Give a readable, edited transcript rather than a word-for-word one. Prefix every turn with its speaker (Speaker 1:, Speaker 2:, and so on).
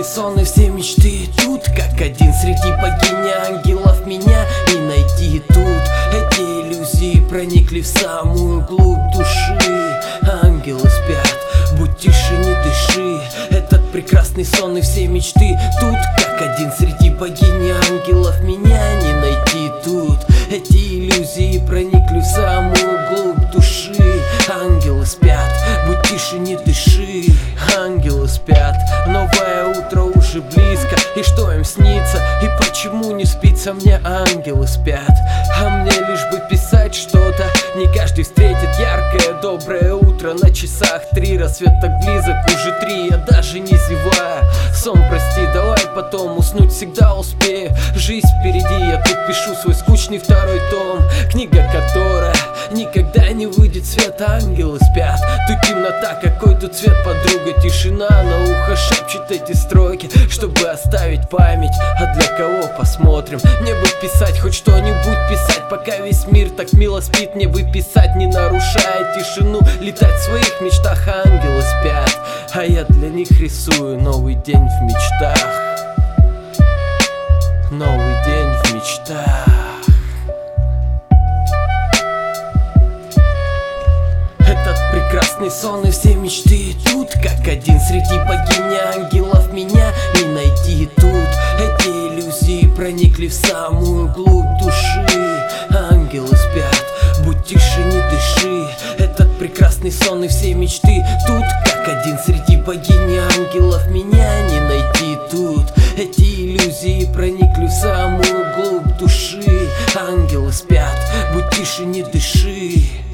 Speaker 1: прекрасный сон и все мечты тут, как один среди богинь ангелов. Меня не найти тут. Эти иллюзии проникли в самую глубь души. Ангелы спят, будь тише, не дыши. Этот прекрасный сон и все мечты тут, как один среди богинь ангелов. Меня не найти тут. Эти иллюзии проникли в самую глубь души. Ангелы спят, будь тише, не дыши. Ангелы спят, новое утро уже близко. И что им снится, и почему не спится мне? Ангелы спят, а мне лишь бы писать что-то. Не каждый встретит яркое, доброе утро. На часах 3, рассвет так близок, уже 3, я даже не зеваю. Сон, прости, давай потом, уснуть всегда успею. Жизнь впереди, я тут пишу свой скучный второй том. Книга, которая никогда не выйдет в свет. Ангелы спят, тут темнота, какой тут цвет, подруга. Тишина на ухо шепчет эти строки, чтобы оставить память. А для кого, посмотрим. Мне бы писать, хоть что-нибудь писать, пока весь мир так мило спит. Мне бы писать, не нарушая тишину, летать в своих мечтах. Ангелы спят, а я для них рисую новый день в мечтах. Новый день в мечтах. Этот прекрасный сон и все мечты тут, как один среди богинь ангелов. Меня не найти тут. Эти иллюзии проникли в самую глубь души. Ангелы спят, будь тише, не дыши. Этот прекрасный сон и все мечты тут, как один среди богинь ангелов. Меня не найти тут. Эти иллюзии проникли в самую глубь души. Ангелы спят, будь тише, не дыши.